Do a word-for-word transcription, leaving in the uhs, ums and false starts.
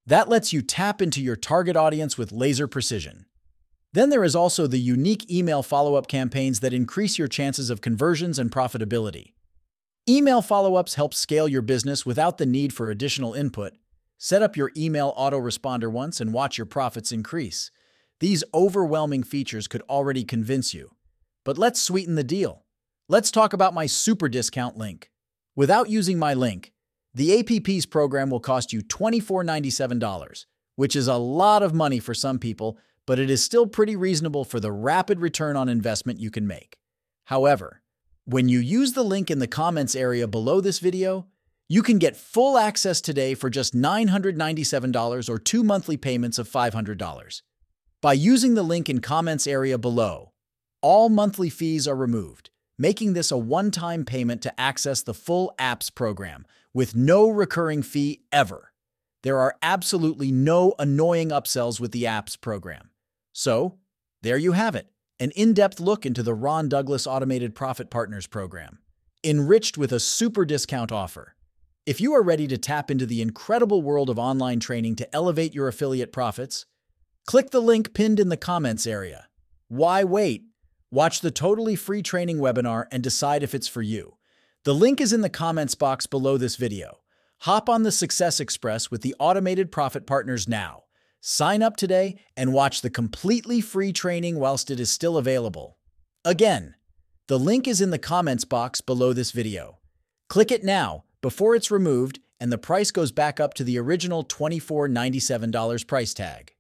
That lets you tap into your target audience with laser precision. Then there is also the unique email follow-up campaigns that increase your chances of conversions and profitability. Email follow-ups help scale your business without the need for additional input. Set up your email autoresponder once and watch your profits increase. These overwhelming features could already convince you. But let's sweeten the deal. Let's talk about my super discount link. Without using my link, the A P P's program will cost you twenty-four ninety-seven, which is a lot of money for some people, but it is still pretty reasonable for the rapid return on investment you can make. However, when you use the link in the comments area below this video, you can get full access today for just nine hundred ninety-seven dollars or two monthly payments of five hundred dollars. By using the link in comments area below, all monthly fees are removed, making this a one-time payment to access the full apps program with no recurring fee ever. There are absolutely no annoying upsells with the apps program. So, there you have it, an in-depth look into the Ron Douglas Automated Profit Partners program, enriched with a super discount offer. If you are ready to tap into the incredible world of online training to elevate your affiliate profits, click the link pinned in the comments area. Why wait? Watch the totally free training webinar and decide if it's for you. The link is in the comments box below this video. Hop on the Success Express with the Automated Profit Partners now. Sign up today and watch the completely free training whilst it is still available. Again, the link is in the comments box below this video. Click it now before it's removed and the price goes back up to the original twenty-four ninety-seven price tag.